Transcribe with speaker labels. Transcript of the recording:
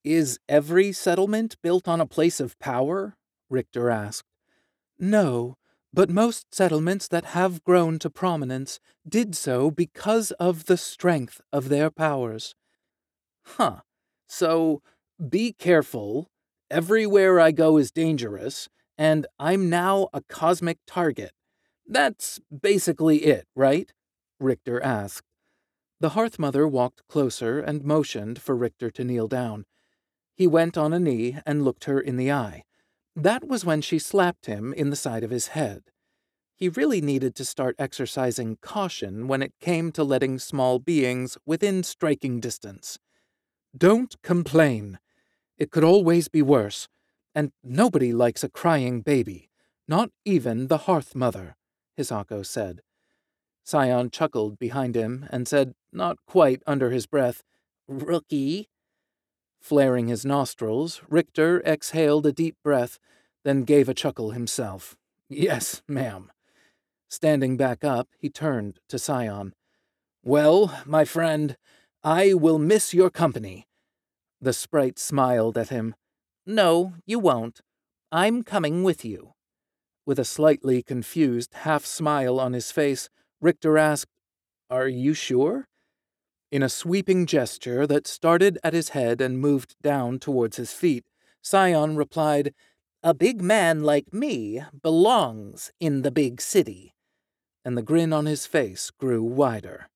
Speaker 1: Is every settlement built on a place of power? Richter asked. No, but most settlements that have grown to prominence did so because of the strength of their powers. Huh. So, be careful. Everywhere I go is dangerous, and I'm now a cosmic target. That's basically it, right? Richter asked. The Hearth-Mother walked closer and motioned for Richter to kneel down. He went on a knee and looked her in the eye. That was when she slapped him in the side of his head. He really needed to start exercising caution when it came to letting small beings within striking distance. Don't complain. It could always be worse, and nobody likes a crying baby, not even the Hearth-Mother, Hisako said. Scion chuckled behind him and said, not quite under his breath, Rookie. Flaring his nostrils, Richter exhaled a deep breath, then gave a chuckle himself. Yes, ma'am. Standing back up, he turned to Scion. Well, my friend, I will miss your company. The sprite smiled at him. No, you won't. I'm coming with you. With a slightly confused half-smile on his face, Richter asked, Are you sure? In a sweeping gesture that started at his head and moved down towards his feet, Scion replied, A big man like me belongs in the big city. And the grin on his face grew wider.